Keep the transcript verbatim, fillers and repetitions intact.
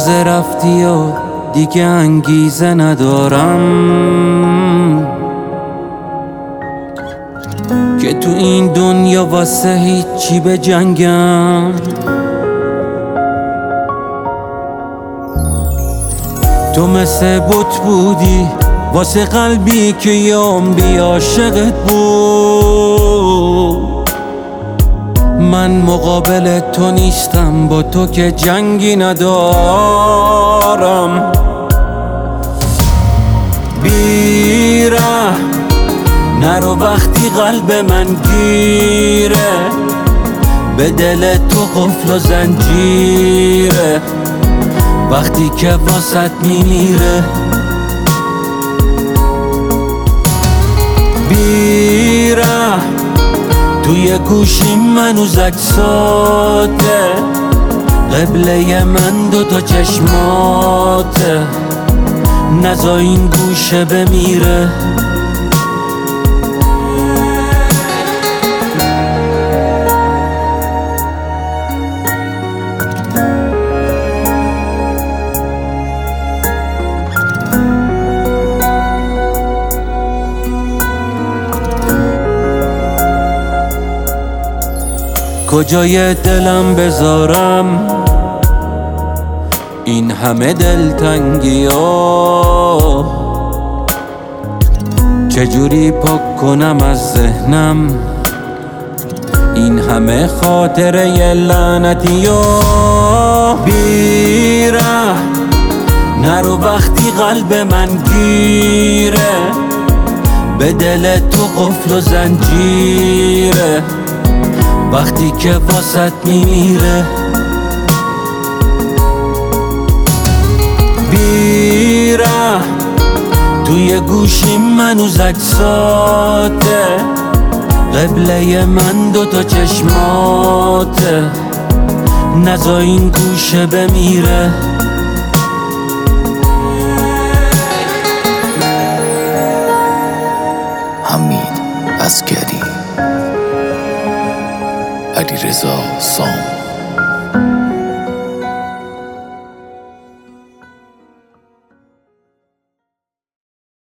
تازه رفتی و دیگه انگیزه ندارم که تو این دنیا واسه هیچی به جنگم. تو مثل بت بودی واسه قلبی که یه عمری عاشقت بود. من مقابل تو نیستم، با تو که جنگی ندارم. بیره نرو وقتی قلب من گیره، به دل تو قفل و زنجیره وقتی که واسط میمیره. بیره توی گوشیم منوز عکساته، قبله من دو تا چشماته، نزا این گوشه بمیره. کجای دلم بذارم این همه دلتنگی ها؟ چجوری پاک کنم از ذهنم این همه خاطره لعنتی ها؟ بیره نرو وقتی قلب من گیره، به دل تو قفل و زنجیره وقتی که واسط میمیره. بیره توی گوشیم منوز عکساته، قبله من دو تا چشماته، نزا این گوشه بمیره. حمید عسگری، علیرضا سام.